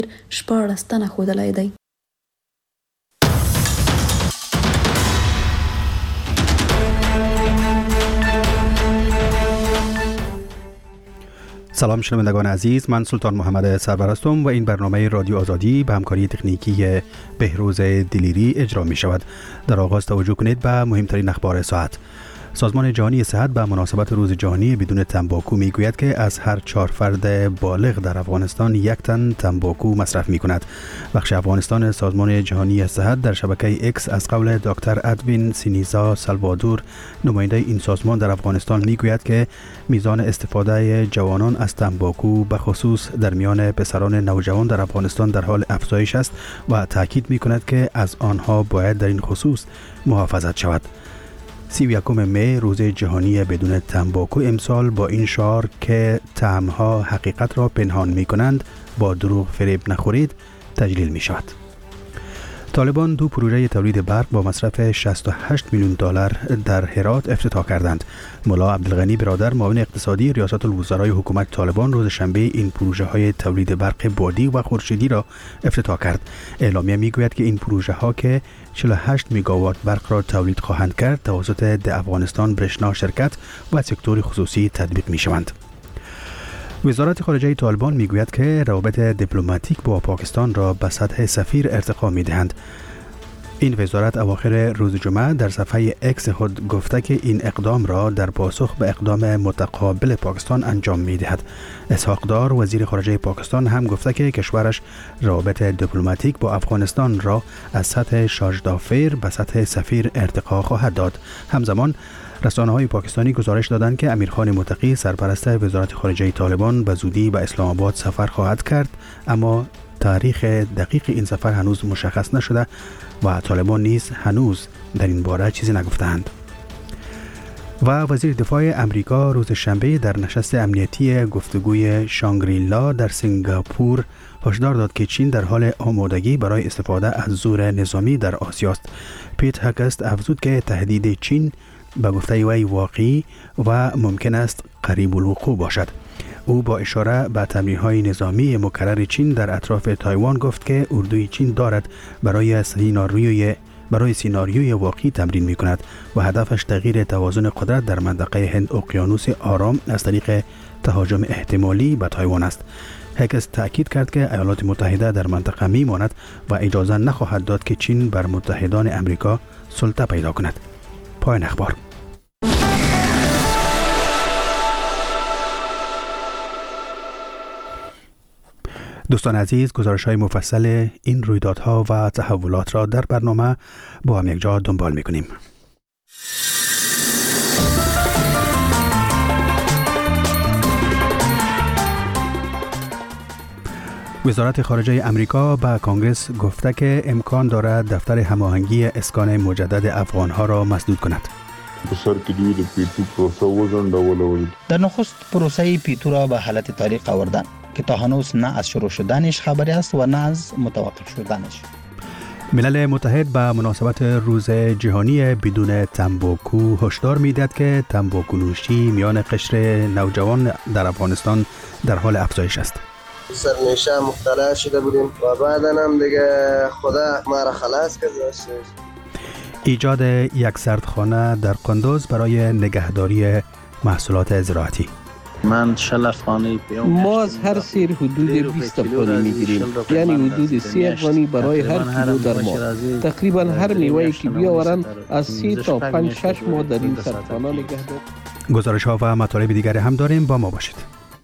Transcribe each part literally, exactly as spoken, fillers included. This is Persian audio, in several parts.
شپاړس تنه ښودلی دی. سلام شنوندگان عزیز، من سلطان محمد سرور هستم و این برنامه رادیو آزادی به همکاری تکنیکی بهروز دلیری اجرا می شود. در آغاز توجه کنید به مهمترین اخبار ساعت. سازمان جهانی صحت به مناسبت روز جهانی بدون تنباکو می گوید که از هر چهار فرد بالغ در افغانستان یک تن تنباکو مصرف می کند. بخش افغانستان سازمان جهانی صحت در شبکه اکس از قول دکتر ادوین سینیزا سالوادور، نماینده این سازمان در افغانستان، می گوید که میزان استفاده جوانان از تنباکو به خصوص در میان پسران نوجوان در افغانستان در حال افزایش است و تاکید می کند که از آنها باید در این خصوص محافظت شود. سی و یکم می روز جهانی بدون تنباکو امسال با این شعار که طعم‌ها حقیقت را پنهان می کنند، با دروغ فریب نخورید، تجلیل می شود. طالبان دو پروژه تولید برق با مصرف شصت و هشت میلیون دلار در هرات افتتاح کردند. ملا عبدالغنی برادر، معاون اقتصادی ریاست الوزرای حکومت طالبان، روز شنبه این پروژه های تولید برق بادی و خورشیدی را افتتاح کرد. اعلامیه میگوید که این پروژه ها که چهل و هشت مگاوات برق را تولید خواهند کرد، توسط د افغانستان برشنا شرکت و سکتور خصوصی تطبیق می شوند. وزارت خارجه طالبان میگوید که روابط دیپلماتیک با پاکستان را به سطح سفیر ارتقا میدهند. این وزارت اواخر روز جمعه در صفحه اکس خود گفته که این اقدام را در پاسخ به اقدام متقابل پاکستان انجام میدهد. اسحاق دار، وزیر خارجه پاکستان، هم گفته که کشورش روابط دیپلماتیک با افغانستان را از سطح شاژدافیر به سطح سفیر ارتقا خواهد داد. همزمان رسانه‌های پاکستانی گزارش دادند که امیرخان متقی، سرپرست وزارت خارجه طالبان، به زودی به اسلام آباد سفر خواهد کرد، اما تاریخ دقیق این سفر هنوز مشخص نشده و طالبان نیز هنوز در این باره چیزی نگفتند. و وزیر دفاع امریکا روز شنبه در نشست امنیتی گفتگوی شانگری-لا در سنگاپور هشدار داد که چین در حال آمادگی برای استفاده از زور نظامی در آسیا است. پیت هگست افزود که تهدید چین به گفته وی واقعی و ممکن است قریب الوقوع باشد. او با اشاره به تمرین‌های نظامی مکرر چین در اطراف تایوان گفت که اردوی چین دارد برای سیناریوی برای سیناریوی واقعی تمرین می‌کند و هدفش تغییر توازن قدرت در منطقه هند اقیانوس آرام از طریق تهاجم احتمالی به تایوان است. هگس تأکید کرد که ایالات متحده در منطقه می‌ماند و اجازه نخواهد داد که چین بر متحدان امریکا سلطه پیدا کند. پایان اخبار. دوستان عزیز، گزارش‌های مفصل این رویدادها و تحولات را در برنامه با هم یک جا دنبال می‌کنیم. وزارت خارجه امریکا به کانگرس گفته که امکان دارد دفتر هماهنگی اسکان مجدد افغان‌ها را مسدود کند. در نخست پروسه پیتو را به حالت تاریخ آوردن که تا هنوز نه از شروع شدنش خبری است و نه از متوقف شدنش. ملل متحد به مناسبت روز جهانی بدون تنباکو هشدار می‌دهد که تنباکو نوشی میان قشر نوجوان در افغانستان در حال افزایش است. سرنیشه مختلف شده بودیم و بعداً هم دیگه خدا ما را خلاص کرد. ایجاد یک سردخانه در قندوز برای نگهداری محصولات زراعتی. من شلف خانه پیام ما از هر سیر حدود بیست افغانی میگیریم، یعنی حدود سی افغانی برای هر کیلو در ماه. تقریبا هر میوه‌ای که بیاورند از سی تا پنج شش ماه در این سردخانه نگه داریم. گزارش ها و مطالب دیگری هم داریم، با ما باشید.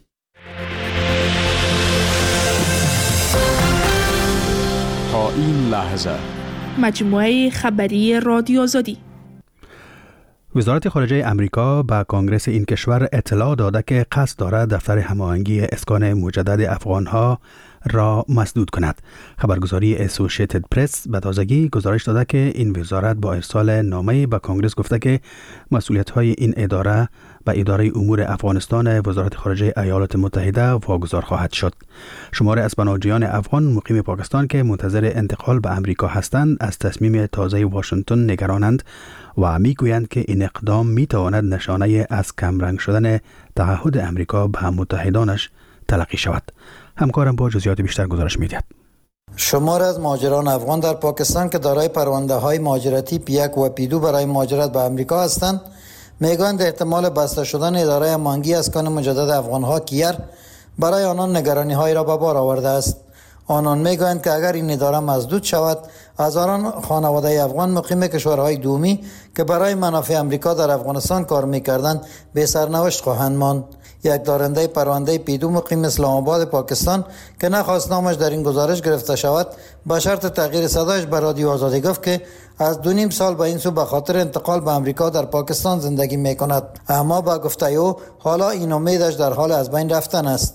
تا این لحظه مجموعه خبری رادیو آزادی. وزارت خارجه امریکا به کانگرس این کشور اطلاع داده که قصد دارد دفتر هماهنگی اسکان مجدد افغانها را مسدود کند. خبرگزاری اسوشیتد پرس به تازگی گزارش داده که این وزارت با ارسال نامه به کانگرس گفته که مسئولیت‌های این اداره به اداره امور افغانستان وزارت خارجه ایالات متحده واگذار خواهد شد. شمار از پناهجویان افغان مقیم پاکستان که منتظر انتقال به امریکا هستند از تصمیم تازه واشنگتن نگرانند و میگویند که این اقدام میتواند نشانه از کمرنگ شدن تعهد امریکا به متحدانش تلقی شود. همکارم با جزئیات بیشتر گزارش می‌دهد. شمار از مهاجران افغان در پاکستان که دارای پرونده‌های مهاجرتی پی یک و پی دو برای مهاجرت به آمریکا هستند میگویند احتمال بسته شدن اداره مانگی اسکان مجدد افغان‌ها کیر برای آنان نگرانی‌هایی را به بار آورده است. آنان میگویند که اگر این اداره مسدود شود، هزاران خانواده افغان مقیم کشورهای دومی که برای منافع آمریکا در افغانستان کار می‌کردند به سرنوشت خواهند ماند. یک دارنده پرونده پی دو مقیم اسلام آباد پاکستان که نخواست نامش در این گزارش گرفته شود با شرط تغییر صدایش به رادیو آزادی گفت که از دو نیم سال به این سو به خاطر انتقال به آمریکا در پاکستان زندگی میکند، اما با گفته او حالا این امیدش در حال از بین رفتن است.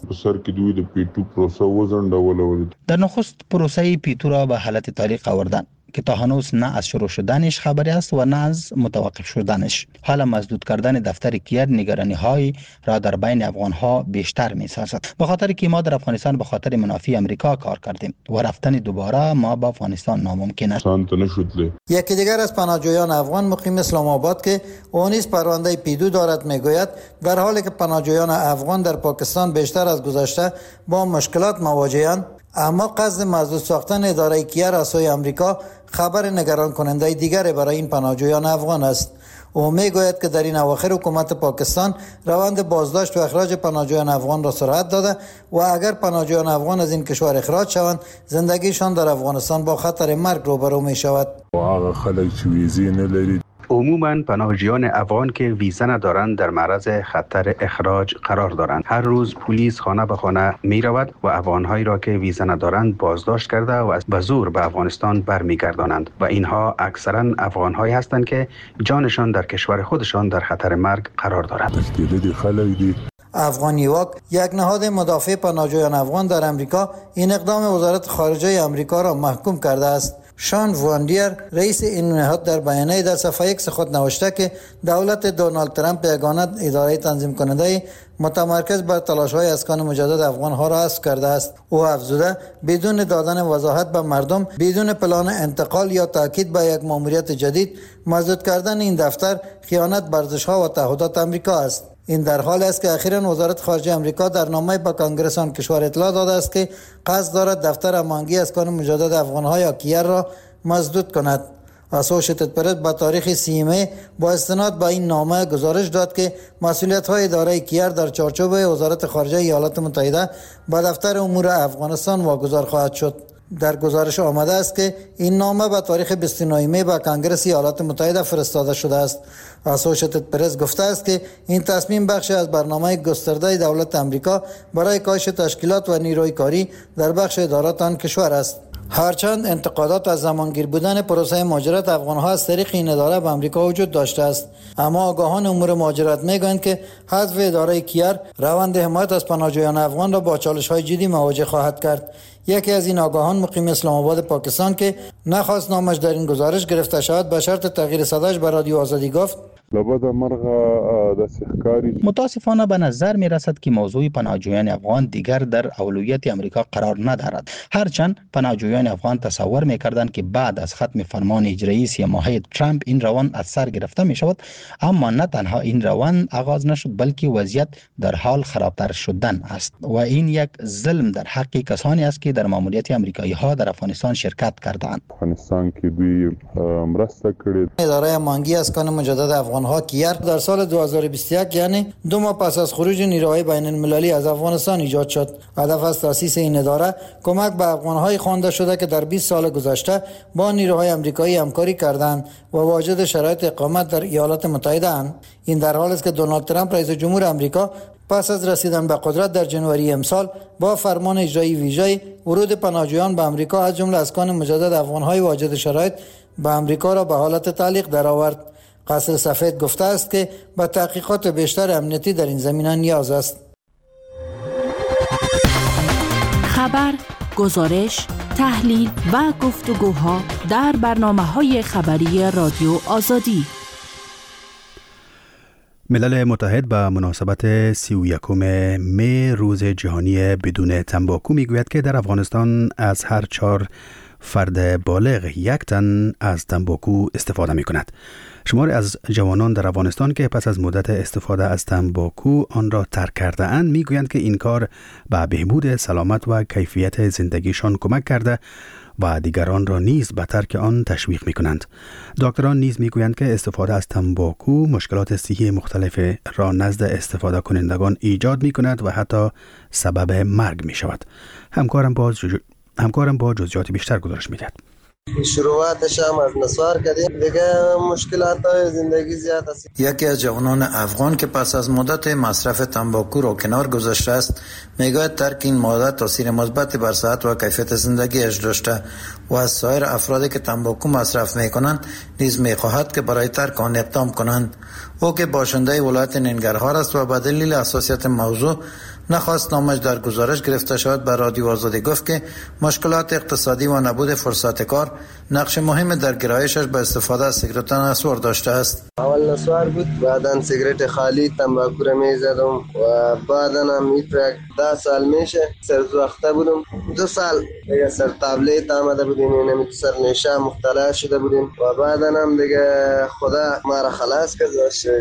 در نخست پروسه پی دو را به حالت تاریخ آوردن که تا هنوز نه از شروع شدنش خبری است و نه از متوقف شدنش. حالا مسدود کردن دفتر کیر نگرانی های را در بین افغان ها بیشتر می سازد، به خاطر که ما در افغانستان به خاطر منافع امریکا کار کردیم و رفتن دوباره ما به افغانستان ناممکن است. یکی دیگر از پناهجویان افغان مقیم اسلام آباد که او نیز پرونده پی دو دارد میگوید در حالی که پناهجویان افغان در پاکستان بیشتر از گذشته با مشکلات مواجهند، اما قصد مسدود ساختن اداره کیر از سوی آمریکا خبر نگران کننده دیگری برای این پناهجویان افغان است. او میگوید که در این اواخر حکومت پاکستان روند بازداشت و اخراج پناهجویان افغان را سرعت داده و اگر پناهجویان افغان از این کشور اخراج شوند، زندگیشان در افغانستان با خطر مرگ روبرو می شود. عموماً پناهجویان افغان که ویزا ندارند در معرض خطر اخراج قرار دارند. هر روز پلیس خانه به خانه می رود و افغانهایی را که ویزا ندارند بازداشت کرده و به زور به افغانستان برمیگردانند و اینها اکثراً افغانهایی هستند که جانشان در کشور خودشان در خطر مرگ قرار دارد. افغانی واک، یک نهاد مدافع پناهجویان افغان در امریکا، این اقدام وزارت خارجه امریکا را محکوم کرده است. شان واندیر رئیس این نهاد در بیانیه در صفحه ایکس خود نوشته که دولت دونالد ترامپ یگانه اداره تنظیم کننده متمرکز بر تلاش‌های اسکان مجدد افغان‌ها را حذف کرده است. او افزوده بدون دادن وضاحت به مردم، بدون پلان انتقال یا تاکید به یک ماموریت جدید، مسدود کردن این دفتر خیانت بر ارزش‌ها و تعهدات آمریکا است. این در حالی است که اخیراً وزارت خارجه آمریکا در نامه به کنگره آن کشور اطلاع داده است که قصد دارد دفتر مانگی اسکان مجدد افغان‌ها یا کیر را مسدود کند. اسوشیتد پرس با تاریخ سی می با استناد به این نامه گزارش داد که مسئولیت‌های اداره کیر در چارچوب وزارت خارجه ایالات متحده به دفتر امور افغانستان واگذار خواهد شد. در گزارش آمده است که این نامه به تاریخ بیست و نه می به کنگره ایالات متحده فرستاده شده است. اسوشیتد پرس گفته است که این تصمیم بخشی از برنامه گسترده دولت آمریکا برای کاهش تشکیلات و نیروی کاری در بخش ادارات آن کشور است. هرچند انتقادات از زمانگیر بودن پروسه مهاجرت افغان‌ها از طریق این اداره به آمریکا وجود داشته است، اما آگاهان امور مهاجرت می‌گویند که حذف اداره کیر روند حمایت از پناهجویان افغان را با چالش‌های جدی مواجه خواهد کرد. یکی از این آگاهان مقیم اسلام آباد پاکستان که نخواست نامش در این گزارش گرفته شود به شرط تغییر صداش به رادیو آزادی گفت: متاسفانه به نظر می رسد که موضوع پناهجویان افغان دیگر در اولویت امریکا قرار ندارد. هرچند پناهجویان افغان تصور می کردند که بعد از ختم فرمان اجرایی سی ماهه ترامپ این روند از سر گرفته می شود، اما نه تنها این روند آغاز نشد بلکه وضعیت در حال خرابتر شدن است و این یک ظلم در حق کسانی است که در ماموریت امریکایی ها در افغانستان شرکت کردند. افغانستان کې دوی مرسته کړې. اداره مانگی اسکان مجدد افغان ها کیر در سال دو هزار و بیست و یک یعنی دو ماه پس از خروج نیروهای بین المللی از افغانستان ایجاد شد. هدف از تأسیس این اداره کمک به افغان‌های خوانده شده که در بیست سال گذشته با نیروهای آمریکایی همکاری کردند و واجد شرایط اقامت در ایالات متحده اند. این در حالی است که دونالد ترامپ رئیس جمهور آمریکا پس از رسیدن به قدرت در جنوری امسال با فرمان اجرایی ویژه ورود پناهجویان به آمریکا از جمله اسکان مجدد افغان‌های واجد شرایط به آمریکا را به حالت تعلیق درآورد. قصر سفید گفته است که به تحقیقات بیشتر امنیتی در این زمینه نیاز است. خبر، گزارش، تحلیل و گفتگوها در برنامه‌های خبری رادیو آزادی. ملل متحد به مناسبت سی و یکم می روز جهانی بدون تنباکو میگوید که در افغانستان از هر چهار فرد بالغ یک تن از تنباکو استفاده می کند. شماری از جوانان در افغانستان که پس از مدت استفاده از تنباکو آن را ترک کرده اند می گویند که این کار به بهبود سلامت و کیفیت زندگیشان کمک کرده و دیگران را نیز به ترک آن تشویق می کنند. دکتران نیز می گویند که استفاده از تنباکو مشکلات صحی مختلف را نزد استفاده کنندگان ایجاد می کند و حتی سبب مرگ می شود. همکارم با جز... همکارم با جزئیات بیشتر گزارش می دهد. شروعاتش هم از نسوار کردیم، دیگه مشکلات های زندگی زیاد است. یکی از جوانان افغان که پس از مدت مصرف تنباکو را کنار گذاشته است میگوید ترک این ماده تاثیر مثبت بر صحت و کیفیت زندگیش داشته و از سایر افرادی که تنباکو مصرف میکنند نیز میخواهد که برای ترک آن اقدام کنند. او که باشنده ولایت ننگرهار است و به دلیل حساسیت موضوع نخواست نامش در گزارش گرفته شود به رادیو آزادی گفت که مشکلات اقتصادی و نبود فرصت کار نقش مهم در گرایشش به استفاده از سیگارت نسوار داشته است. اول نسوار بود، بعداً سیگارت خالی تنباکو را میزدم و بعداً هم میترک ده سال میشه سرزوخته بودم. دو سال دیگه سر تابلیت آمده بودیم، اینمی تو سر نشه مختلف شده بودیم و بعداً هم دیگه خدا ما را خلاص کرد.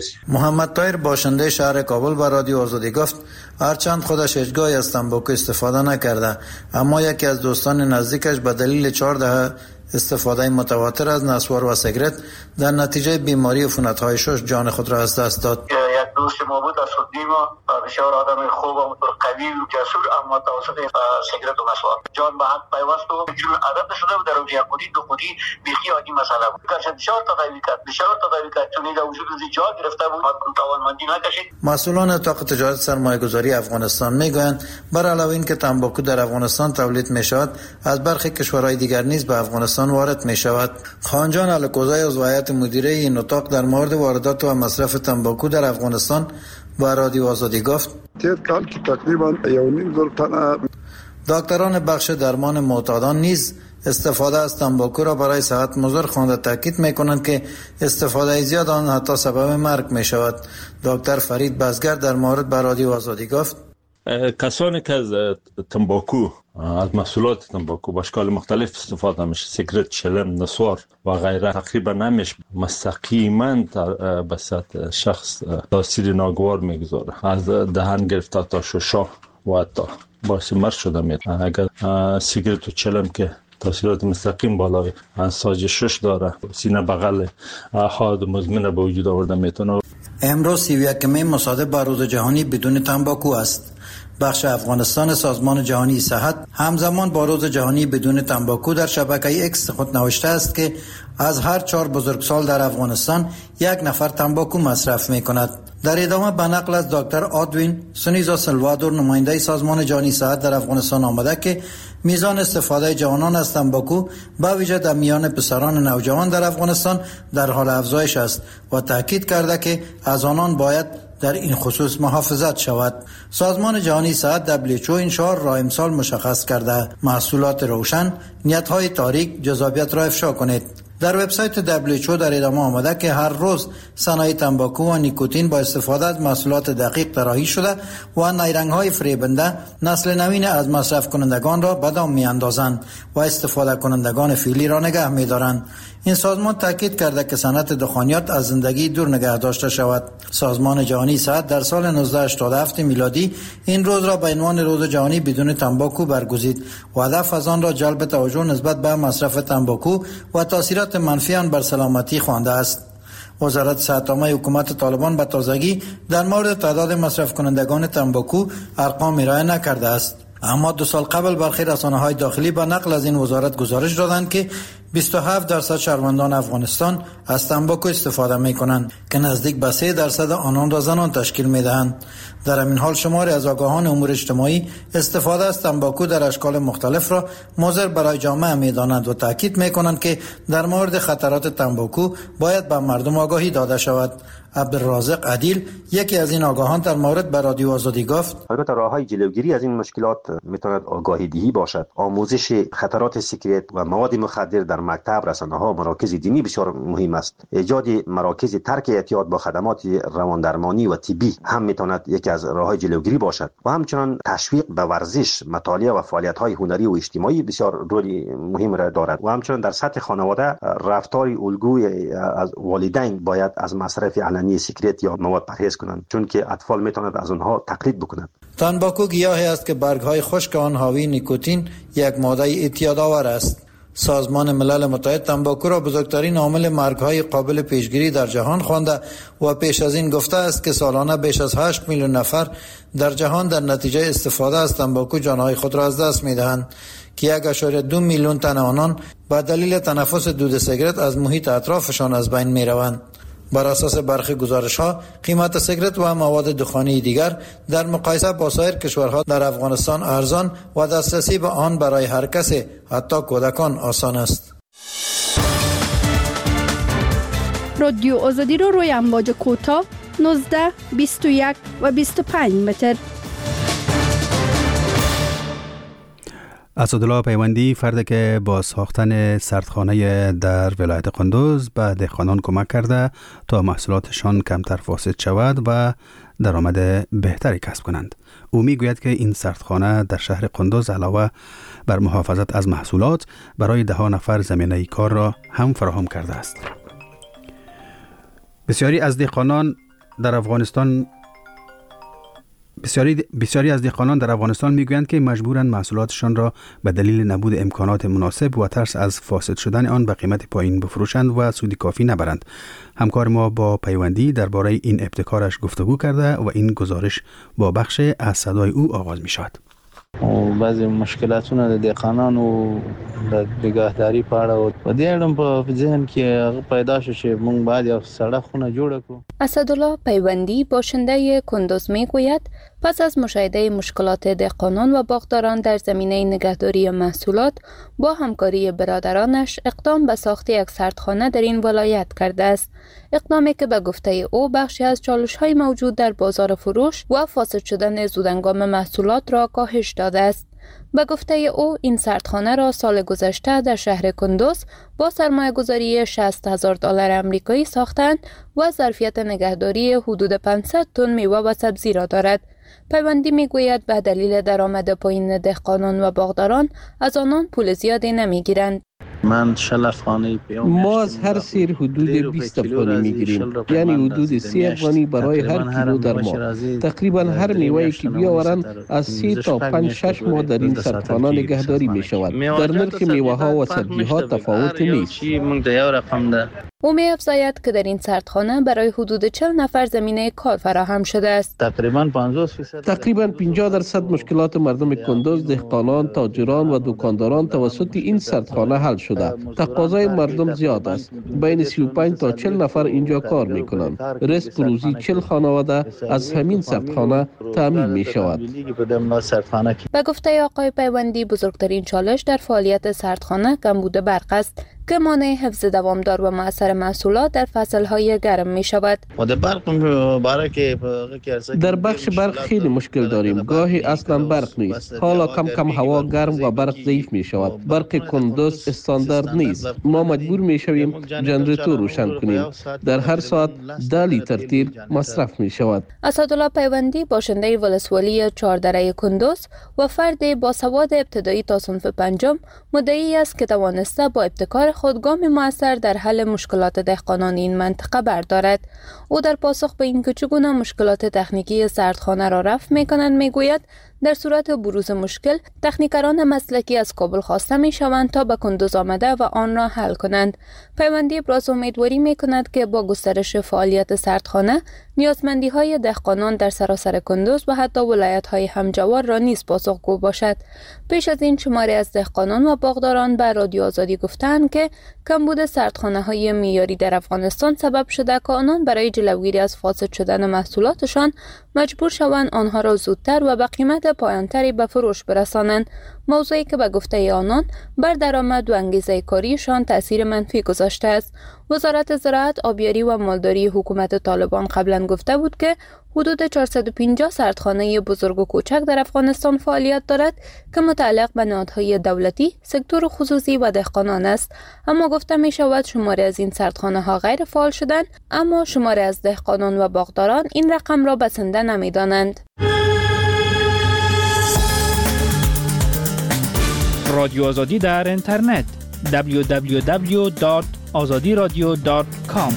محمد طاهر باشنده شهر کابل به رادیو آزادی گفت هرچند خودش هیچگاهی از تنباکو استفاده نکرده، اما یکی از دوستان نزدیکش به دلیل چهار دهه استفاده متواتر از نسوار و سیگارت در نتیجه بیماری عفونت‌های شش جان خود را از دست داد. یک دوست ما بود از خودی ما بسیار آدم خوب و قوی و جسور، اما توسط سیگارت و نسوار جان به حق پیوست و چون عادت شده بود در اون یک خودی دو خودی بیخی عادی مسئله بود. کسی بسیار تداوی کرد بسیار تداوی کرد چون این وجود از جا گرفته بود و توانمندی نکشید. مسئولان اتاق تجارت سرمایه‌گذاری افغانستان میگویند بر علاوه این که تنباکو در افغانستان تولید میشود از برخی کشورهای دیگر نیز به افغانستان وارد می شود. خانجان الکوزای از هیئت مدیره این اتاق در مورد واردات و مصرف تنباکو در افغانستان با رادیو آزادی گفت تیر کال که تقریبا یونیم زور تنه دکتران بخش درمان معتادان نیز استفاده از تنباکو را برای صحت مضر خوانده تاکید می کنند که استفاده زیاد آن حتی سبب مرگ می شود. دکتر فرید بزگر در مورد با رادیو آزادی گفت کسانی که از تنباکو از محصولات تنباکو به اشکال مختلف استفاده میشه، سیگارت، چلم، نسوار و غیره، تقریبا نمیشه مستقیما به سطح شخص تاثیر ناگوار میگذاره، از دهن گرفته تا ششا و حتی باعث مرگ شده میتونه. اگر سیگارت و چلم که تاثیرات مستقیم بالای ساج شش داره، سینه بغل احاد مزمن به وجود آورده میتونه. امروز سی و یکمین مصادف با روز جهانی بدون تنباکو است. بخش افغانستان سازمان جهانی صحت همزمان با روز جهانی بدون تنباکو در شبکه اکس خود نوشته است که از هر چهار بزرگسال در افغانستان یک نفر تنباکو مصرف می کند. در ادامه به نقل از دکتر آدوین سونیزا سلوادور نماینده سازمان جهانی صحت در افغانستان آمده که میزان استفاده جوانان از تنباکو با ویژه در میان پسران نوجوان در افغانستان در حال افزایش است و تاکید کرده که از آنان باید در این خصوص محافظت شود. سازمان جهانی صحت دبلیو اچ او این شعار را امسال مشخص کرده: محصولات روشن، نیت‌های تاریک، جذابیت را افشا کنید. در وبسایت دبلیو اچ او در ادامه آمده که هر روز صنایع تنباکو و نیکوتین با استفاده از محصولات دقیق طراحی شده و نیرنگ‌های فریبنده نسل نوین از مصرف کنندگان را به دام می‌اندازند و استفاده کنندگان فعلی را نگه می‌دارند. این سازمان تاکید کرده که صنعت دخانیات از زندگی دور نگه داشته شود. سازمان جهانی صحت در سال نوزده هشتاد و هفت میلادی این روز را به عنوان روز جهانی بدون تنباکو برگزید و هدف از آن را جلب توجه نسبت به مصرف تنباکو و تاثیرات منفی آن بر سلامتی خوانده است. وزارت صحت عامه حکومت طالبان به تازگی در مورد تعداد مصرف کنندگان تنباکو ارقام ارائه نکرده است. اما دو سال قبل برخی رسانه‌های داخلی به نقل از این وزارت گزارش دادند که بیست و هفت درصد شهروندان افغانستان از تنباکو استفاده می‌کنند که نزدیک به سه درصد آنان را زنان تشکیل می‌دهند. در همین حال شماری از آگاهان امور اجتماعی استفاده از تنباکو در اشکال مختلف را مضر برای جامعه می‌دانند و تاکید می‌کنند که در مورد خطرات تنباکو باید به مردم آگاهی داده شود. عبدالرازق عدیل یکی از این آگاهان در مورد به رادیو آزادی گفت: البته راه‌های جلوگیری از این مشکلات می‌تواند آگاهی دهی باشد، آموزش خطرات سیگارت و مواد مخدر در مکتب، رسانه‌ها، مراکز دینی بسیار مهم است. ایجاد مراکز ترک اعتیاد با خدمات رواندرمانی و طبی هم میتواند یکی از راه‌های جلوگیری باشد و همچنین تشویق به ورزش، مطالعه و فعالیت‌های هنری و اجتماعی بسیار رول مهم را دارد و همچنین در سطح خانواده رفتار الگوی از والدین باید از مصرف علنی سیگارت یا مواد پرهیز کنند، چون که اطفال میتونند از آنها تقلید بکنند. تنباکو گیاهی است که برگ‌های خشک آن حاوی نیکوتین، یک ماده اعتیادآور است. سازمان ملل متحد تنباکو را بزرگترین عامل مرگ‌های قابل پیشگیری در جهان خوانده و پیش از این گفته است که سالانه بیش از هشت میلیون نفر در جهان در نتیجه استفاده از تنباکو جانهای خود را از دست می‌دهند که یک ممیز دو میلیون تن آنان به دلیل تنفس دود سیگارت از محیط اطرافشان از بین می‌روند. بر اساس برخی گزارش‌ها قیمت سیگارت و مواد دخانی دیگر در مقایسه با سایر کشورها در افغانستان ارزان و دسترسی به آن برای هر کسی، حتی کودکان، آسان است. رادیو آزادی رو روی امواج کوتاه نوزده، بیست و یک و بیست و پنج متر. اسدالله پیوندی، فردی که با ساختن سردخانه در ولایت قندوز به دهقانان کمک کرده تا محصولاتشان کمتر فاسد شود و درآمد بهتری کسب کنند. او میگوید که این سردخانه در شهر قندوز علاوه بر محافظت از محصولات برای ده ها نفر زمینه کار را هم فراهم کرده است. بسیاری از دهقانان در افغانستان بسیاری بسیاری از دهقانان در افغانستان میگویند که مجبورند محصولاتشان را به دلیل نبود امکانات مناسب و ترس از فاسد شدن آن به قیمت پایین بفروشند و سود کافی نبرند. همکار ما با پیوندی درباره این ابتکارش گفتگو کرده و این گزارش با بخش از صدای او آغاز می شود. او بعضی مشکلاتونه د دهقانانو د نگهداری په اړه و دې اړه په ذهن کې پیدا شو چې موږ باید یو سړه خونه جوړ کړو. اسدالله پیوندی باشنده کندوز میگوید پس از مشاهده مشکلات دهقانان و باغداران در زمینه نگهداری محصولات با همکاری برادرانش اقدام به ساخت یک سردخانه در این ولایت کرده است. اقدامی که به گفته او بخشی از چالش‌های موجود در بازار فروش و فاسد شدن زودهنگام محصولات را کاهش داده است. به گفته او این سردخانه را سال گذشته در شهر کندوز با سرمایه گذاری شصت هزار دلار امریکایی ساختند و ظرفیت نگهداری حدود پانصد تن میوه و سبزی را دارد. پیوندی میگوید به دلیل درآمد پایین دهقانان و باغداران از آنان پول زیادی نمیگیرند. من شل افغانی ما از هر سیر حدود بیست افغانی میگیریم، یعنی حدود سی افغانی برای هر کیلو در ماه. تقریبا هر میوه‌ای که بیاورند از سی تا پنج شش ماه در این سردخانه نگهداری می شود. در نرخ میوه ها و سبزی ها تفاوت نیست. او می افزاید که در این سردخانه برای حدود چهل نفر زمینه کار فراهم شده است. تقریبا پنجاه درصد تقریبا پنجاه درصد مشکلات مردم کندوز، دهقانان، تاجران و دکانداران توسط این سردخانه حل شده. تقاضای مردم زیاد است. بین سی و پنج تا چهل نفر اینجا کار می کنند. رزق روزی چهل خانواده از همین سردخانه تامین می شود. به گفته آقای پیوندی بزرگترین چالش در فعالیت سردخانه کمبود برق است که مانع حفظ دوامدار و مؤثر محصولات در فصل‌های گرم می شود. در بخش برق خیلی مشکل داریم. گاهی اصلا برق نیست. حالا کم کم هوا گرم و برق ضعیف می شود. برق کندوز استاندارد نیست. ما مجبور می شویم جنراتور روشن کنیم. در هر ساعت ده لیتر تیل مصرف می شود. اسدالله پیوندی باشنده ولسوالی چهاردره کندوز و فرد با سواد ابتدایی تا صنف پنجم مدعی است که توانسته با ابتکار خود گام مؤثر در حل مشکلات دهقانان این منطقه بردارد. او در پاسخ به اینکه چگونه مشکلات تکنیکی سردخانه را رفع می‌کنند میگوید در صورت بروز مشکل تکنیکران مسلکی از کابل خواسته می‌شوند تا به کندوز آمده و آن را حل کنند. پیوندی ابراز امیدواری می‌کند که با گسترش فعالیت سردخانه نیازمندی‌های دهقانان در سراسر کندوز و حتی ولایت‌های همجوار را نیز پاسخگو باشد. پیش از این شماری از دهقانان و باغداران به رادیو آزادی گفتند که کمبود سردخانه‌های معیاری در افغانستان سبب شده که آنان برای جلوگیری از فاسد شدن محصولاتشان مجبور شوند آنها را زودتر و به قیمت پایانتری به فروش برسانند، موضوعی که به گفته آنان بر درآمد و انگیزه کاریشان تأثیر منفی گذاشته است. وزارت زراعت، آبیاری و مالداری حکومت طالبان قبلا گفته بود که حدود چهارصد و پنجاه سردخانه بزرگ و کوچک در افغانستان فعالیت دارد که متعلق به نهادهای دولتی، سکتور خصوصی و دهقانان است. اما گفته می شود شماری از این سردخانه ها غیر فعال شدند، اما شماری از دهقانان و باغداران این رقم را بسنده نمی دانند. رادیو آزادی در اینترنت دبلیو دبلیو دبلیو دات آزادی رادیو دات کام.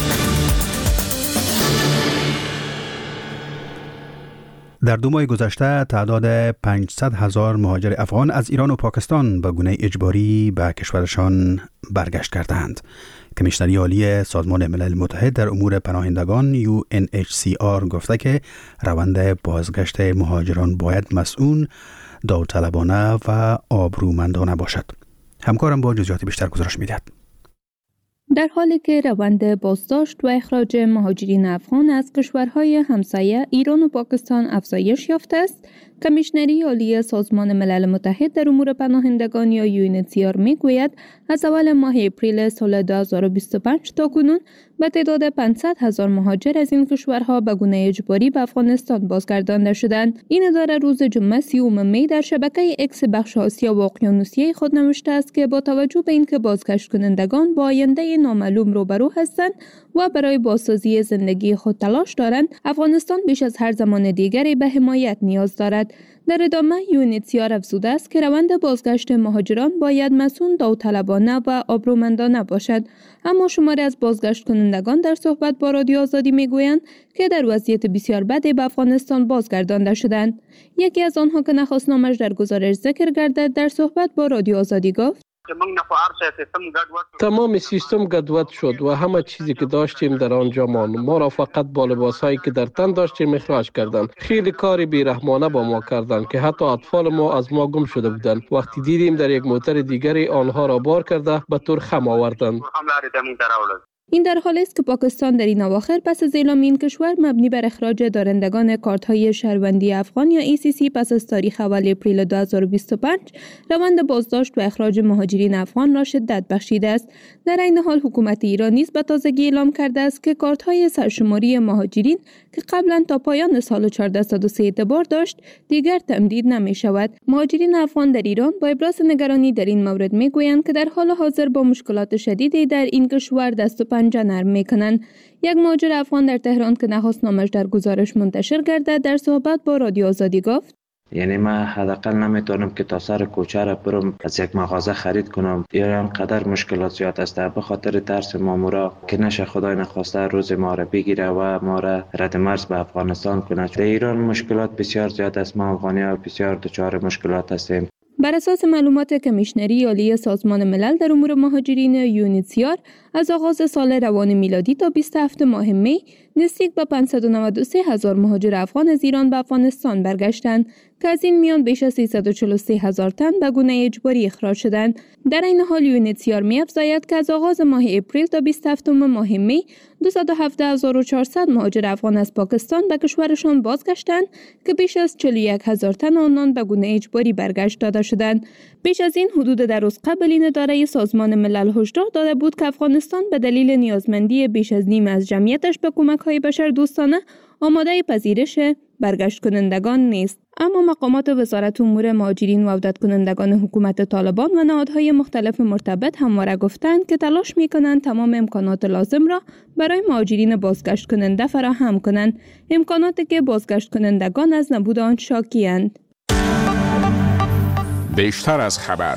در دو ماه گذشته تعداد پانصد هزار مهاجر افغان از ایران و پاکستان به گونه اجباری به کشورشان برگشت کردند. کمیشنری عالی سازمان ملل متحد در امور پناهندگان یو ان اچ سی آر گفته که روند بازگشت مهاجران باید مسئول، داوطلبانه و آبرومندانه باشد. همکارم با جزئیات بیشتر گزارش می‌دهد. در حالی که روند بازداشت و اخراج مهاجرین افغان از کشورهای همسایه ایران و پاکستان افزایش یافته است، کمیشنری عالی سازمان ملل متحد در امور پناهندگان یا یو ان اچ سی آر میگوید از اول ماه اپریل سال دو هزار و بیست و پنج تا کنون به تعداد پانصد هزار مهاجر از این کشورها به گونه اجباری به افغانستان بازگردانده شدند. این اداره روز جمعه سیوم می در شبکه اکس بخش آسیا و اقیانوسیه خود نوشته است که با توجه به اینکه بازگشت کنندگان با آینده نامعلوم روبرو هستند و برای بازسازی زندگی خود تلاش دارند، افغانستان بیش از هر زمان دیگری به حمایت نیاز دارد. در ادامه یو ان اچ سی آر افزوده است که روند بازگشت مهاجران باید مسئول، داوطلبانه و آبرومندانه باشد. اما شماری از بازگشت کنندگان در صحبت با رادیو آزادی میگویند که در وضعیت بسیار بدی به افغانستان بازگردانده شدند. یکی از آنها که نخواست نامش در گزارش ذکر گردد در صحبت با رادیو آزادی گفت: تمام سیستم گدوت شد و همه چیزی که داشتیم در آنجا ماند. ما را فقط با لباسهایی که در تن داشتیم اخراج کردند. خیلی کاری بیرحمانه با ما کردند که حتی اطفال ما از ما گم شده بودند. وقتی دیدیم در یک موتر دیگری آنها را بار کرده به طور خم آوردند. این در حالی است که پاکستان در این اواخر پس از اعلام این کشور مبنی بر اخراج دارندگان کارت‌های شهروندی افغان یا ای سی سی پس از تاریخ اول اپریل دو هزار و بیست و پنج روند بازداشت و اخراج مهاجرین افغان را شدت بخشیده است. در این حال حکومت ایران نیز به تازگی اعلام کرده است که کارت‌های سرشماری مهاجرین که قبلا تا پایان سال چهارصد و سه اعتبار داشت دیگر تمدید نمی شود. مهاجرین افغان در ایران با ابراز نگرانی در این مورد میگویند که در حال حاضر با مشکلات شدیدی در این کشور دست و پنجه نرم میکنند. یک مهاجر افغان در تهران که نخواست نامش در گزارش منتشر گردد در صحبت با رادیو آزادی گفت: یعنی من حداقل نمیتونم که تا سر کوچه را برم از یک مغازه خرید کنم. ایران قدر مشکلات زیاد است به خاطر ترس مامورا که نشه خدای نخواسته روز ما را بگیره و ما را رد مرز به افغانستان کنه. در ایران مشکلات بسیار زیاد است. ما افغانی‌ها بسیار دچار مشکلات هستیم. بر اساس معلومات کمیشنری عالی سازمان ملل در امور مهاجرین یو ان اچ سی آر از آغاز سال روان میلادی تا بیست و هفتم ماه می نزدیک به پانصد و نود و سه هزار مهاجر افغان از ایران به افغانستان برگشتند که از این میان بیش از سیصد و چهل و سه هزار تن به گونه اجباری اخراج شدند. در این حال یو ان اچ سی آر می‌افزاید که از آغاز ماه اپریل تا بیست و هفتم ماه می دویست و هفده هزار و چهارصد مهاجر افغان از پاکستان به کشورشان بازگشتند که بیش از چهل و یک هزار تن آنان به گونه اجباری برگشت داده شدند. بیش از این حدود در روز قبل این اداره سازمان ملل هشدار داده بود که افغانستان به دلیل نیازمندی بیش از نیم از جمعیتش به کمک‌های بشردوستانه آماده پذیرش برگشت کنندگان نیست. اما مقامات وزارت امور مهاجرین و عودت کنندگان حکومت طالبان و نهادهای مختلف مرتبط همواره گفتند که تلاش می‌کنند تمام امکانات لازم را برای مهاجرین بازگشت کننده فراهم کنند، امکاناتی که بازگشت کنندگان از نبود آن شاکی‌اند. بیشتر از خبر.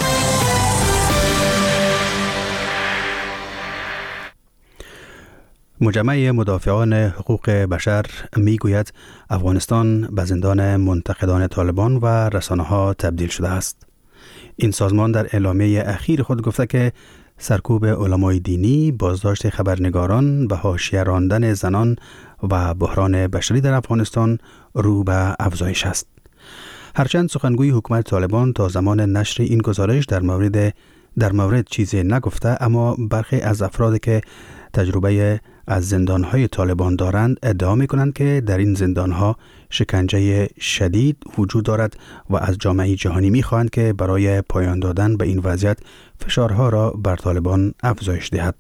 مجمع مدافعان حقوق بشر میگوید افغانستان به زندان منتقدان طالبان و رسانه‌ها تبدیل شده است. این سازمان در اعلامیه اخیر خود گفته که سرکوب علمای دینی، بازداشت خبرنگاران و حاشیه راندن زنان و بحران بشری در افغانستان رو به افزایش است. هرچند سخنگوی حکومت طالبان تا زمان نشر این گزارش در مورد در مورد چیزی نگفته، اما برخی از افرادی که تجربه از زندانهای طالبان دارند ادعا می کنند که در این زندانها شکنجه شدید وجود دارد و از جامعه جهانی می‌خواهند که برای پایان دادن به این وضعیت فشارها را بر طالبان افزایش دهد.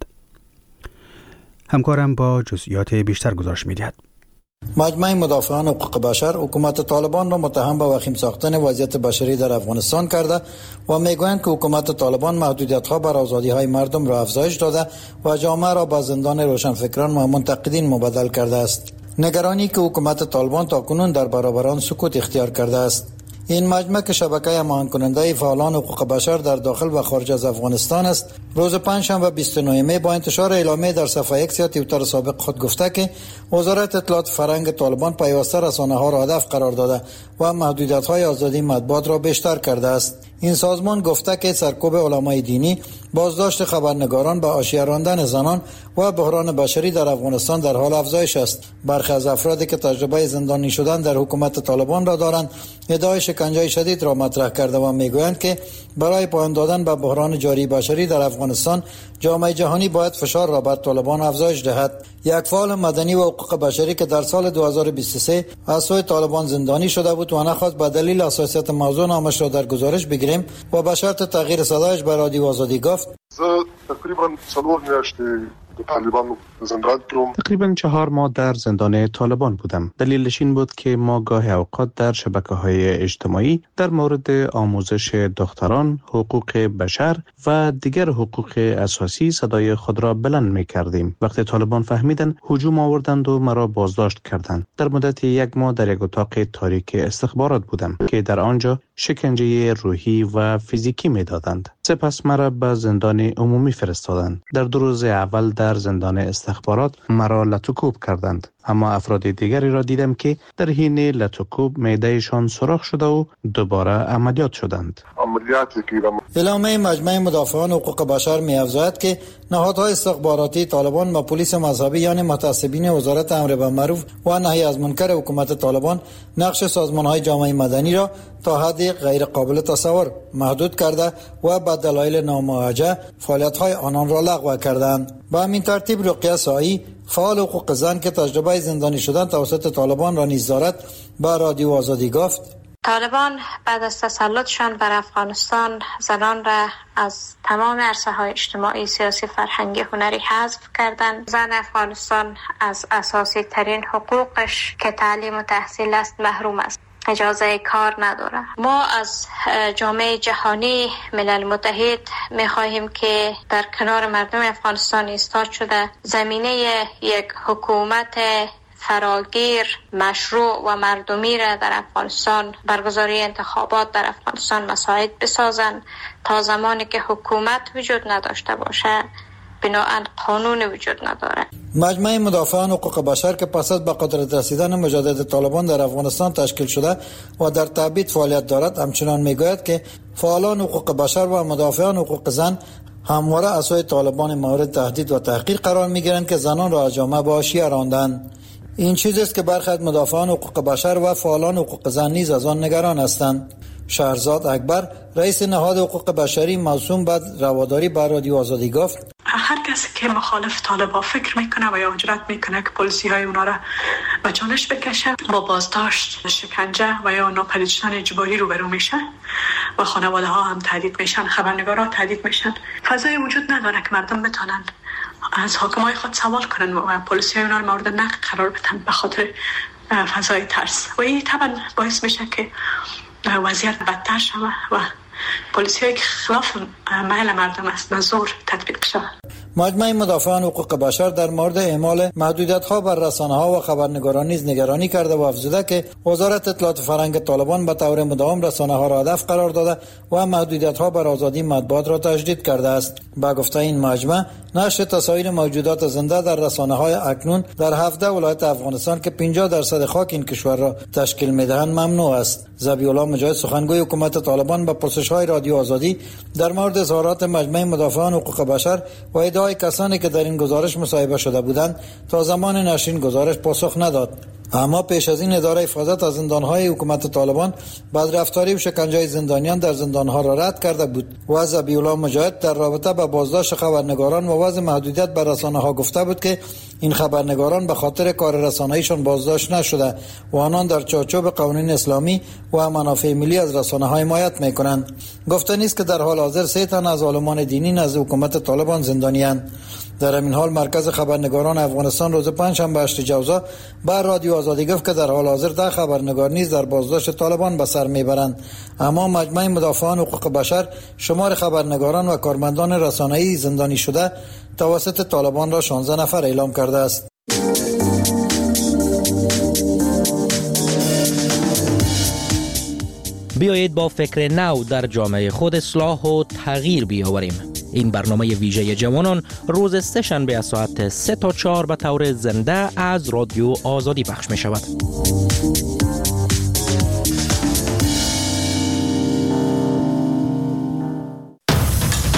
همکارم با جزئیات بیشتر گزارش می‌دهد. مجمع مدافعان حقوق بشر حکومت طالبان را متهم به وخیم ساختن وضعیت بشری در افغانستان کرده و میگویند که حکومت طالبان محدودیت‌ها بر آزادی‌های مردم را افزایش داده و جامعه را به زندان روشنفکران و منتقدین مبدل کرده است. نگرانی که حکومت طالبان تاکنون در برابر آن سکوت اختیار کرده است. این مجمع که شبکه هماهنگ کننده فعالان حقوق بشر در داخل و خارج از افغانستان است، روز پنجشنبه بیست و نه می با انتشار اعلامیه در صفحه ایکس یا توییتر سابق خود گفته که وزارت اطلاعات فرهنگ طالبان پیوسته رسانه‌ها را هدف قرار داده و محدودیت‌های آزادی مطبوعات را بیشتر کرده است. این سازمان گفته که سرکوب علمای دینی، بازداشت خبرنگاران، به حاشیه راندن زنان و بحران بشری در افغانستان در حال افزایش است. برخی از افرادی که تجربه زندانی شدن در حکومت طالبان را دارند، ادعای شکنجه شدید را مطرح کرده و میگویند که برای پایان دادن به بحران جاری بشری در افغانستان، جامعه جهانی باید فشار را بر طالبان افزایش دهد. یک فعال مدنی و حقوق بشری که در سال دو هزار و بیست و سه از سوی طالبان زندانی شده بود و نخواست به دلیل حساسیت موضوع نامش را در گزارش بگیریم و به شرط تغییر صدایش به رادیو آزادی گفت: تقریبا څلور میاشتې د طالبانو زندان کردم. تقریبا چهار ماه در زندان طالبان بودم. دلیلش این بود که ما گاهی اوقات در شبکه‌های اجتماعی در مورد آموزش دختران، حقوق بشر و دیگر حقوق اساسی صدای خود را بلند می‌کردیم. وقتی طالبان فهمیدن، هجوم آوردند و مرا بازداشت کردند. در مدت یک ماه در یک اتاق تاریک استخبارات بودم که در آنجا شکنجه روحی و فیزیکی می‌دادند. سپس مرا به زندان عمومی فرستادند. در دو روز اول در زندان استخبارات مرا لطوکوب کردند، اما افراد دیگری را دیدم که در حین لطوکوب معدهشان سوراخ شده و دوباره عملیات شدند. اعلامیه مجمع مدافعان حقوق بشر می‌افزاید که نهادهای استخباراتی طالبان و پلیس مذهبی یعنی متعصبین وزارت امر بالمعروف و نهی از منکر حکومت طالبان نقش سازمان‌های جامعه مدنی را تا حد غیر قابل تصور محدود کرده و به دلایل نامواجه فعالیت‌های آنان را لغو کردند. به همین ترتیب رقیه سایی، فعال حقوق زن که تجربه زندانی شدن توسط طالبان را نیز دارد، به رادیو آزادی گفت: طالبان بعد از تسلطشان بر افغانستان زنان را از تمام عرصه‌های اجتماعی، سیاسی، فرهنگی، هنری حذف کردند. زن افغانستان از اساسی ترین حقوقش که تعلیم و تحصیل است محروم است. اجازه کار نداره. ما از جامعه جهانی، ملل متحد می‌خواهیم که در کنار مردم افغانستان ایستاد شده زمینه یک حکومت فراگیر، مشروع و مردمی را در افغانستان، برگزاری انتخابات در افغانستان مساعد بسازند تا زمانی که حکومت وجود نداشته باشه بناهن قانون وجود نداره. مجمع مدافعان حقوق بشر که پس از به قدرت رسیدن مجدد طالبان در افغانستان تشکیل شده و در تبعید فعالیت دارد، همچنان میگوید که فعالان حقوق بشر و مدافعان حقوق زن همواره از سوی طالبان مورد تهدید و تحقیر قرار میگیرند که زنان را از جامعه به حاشیه راندند. این چیزی است که برخی از مدافعان حقوق بشر و فعالان حقوق زن نیز از آن نگران هستند. شهرزاد اکبر، رئیس نهاد حقوق بشری موسوم به رواداری، به رادیو آزادی گفت: هر کسی که مخالف طالبان فکر میکنه و یا جرأت میکنه که پلیسی های اونا را به چالش بکشه، با بازداشت، شکنجه و یا ناپدید شدن اجباری روبرو میشه و خانواده ها هم تهدید میشن، خبرنگارا تهدید میشن. فضای وجود نداره که مردم بتونن از حاکمای خود سوال کنن و پلیسی های اونا رو مورد نقد قرار بدن به خاطر فضای ترس. و این طبعا باعث میشه که وضعیت بدتر شود و پلیسی های که خلاف میل مردم است به زور تطبیق شود. مجمع مدافعان حقوق بشر در مورد اعمال محدودیت‌ها بر رسانه‌ها و خبرنگاران نیز نگرانی کرده و افزوده که وزارت اطلاعات فرهنگ طالبان به طور مداوم رسانه‌ها را هدف قرار داده و محدودیت‌ها بر آزادی مطبوعات را تجدید کرده است. با گفته این مجمع، نشر تصاویر موجودات زنده در رسانه‌های اکنون در هفده ولایت افغانستان که پنجاه درصد خاک این کشور را تشکیل می‌دهند ممنوع است. ذبیح‌الله مجاهد، سخنگوی حکومت طالبان، به پرسش‌های رادیو آزادی در مورد اظهارات مجمع مدافعان حقوق بشر و ادعای کسانی که در این گزارش مصاحبه شده بودند تا زمان نشر این گزارش پاسخ نداد. اما پیش از این اداره حفاظت از زندانهای حکومت طالبان بدرفتاری و شکنجه زندانیان در زندانها را رد کرده بود و ذبیح الله مجاهد در رابطه با بازداشت خبرنگاران و وضع محدودیت بر رسانه‌ها گفته بود که این خبرنگاران به خاطر کار رسانه‌ایشان بازداشت نشده و آنان در چارچوب قوانین اسلامی و منافع ملی از رسانه‌ها حمایت می‌کنند. گفته نیست که در حال حاضر سه تن از عالمان دینی نزد حکومت طالبان زندانی‌اند. در همین حال مرکز خبرنگاران افغانستان روز پنجشنبه هشت جوزا بر رادیو آزادی گفت که در حال حاضر ده خبرنگار نیز در بازداشت طالبان به سر میبرند، اما مجمع مدافعان حقوق بشر شمار خبرنگاران و کارمندان رسانه‌ای زندانی شده توسط طالبان را شانزده نفر اعلام کرده است. بیایید با فکر نو در جامعه خود اصلاح و تغییر بیاوریم. این برنامه ویژه جوانان روز سه شنبه از ساعت سه تا چهار به طور زنده از رادیو آزادی پخش می شود.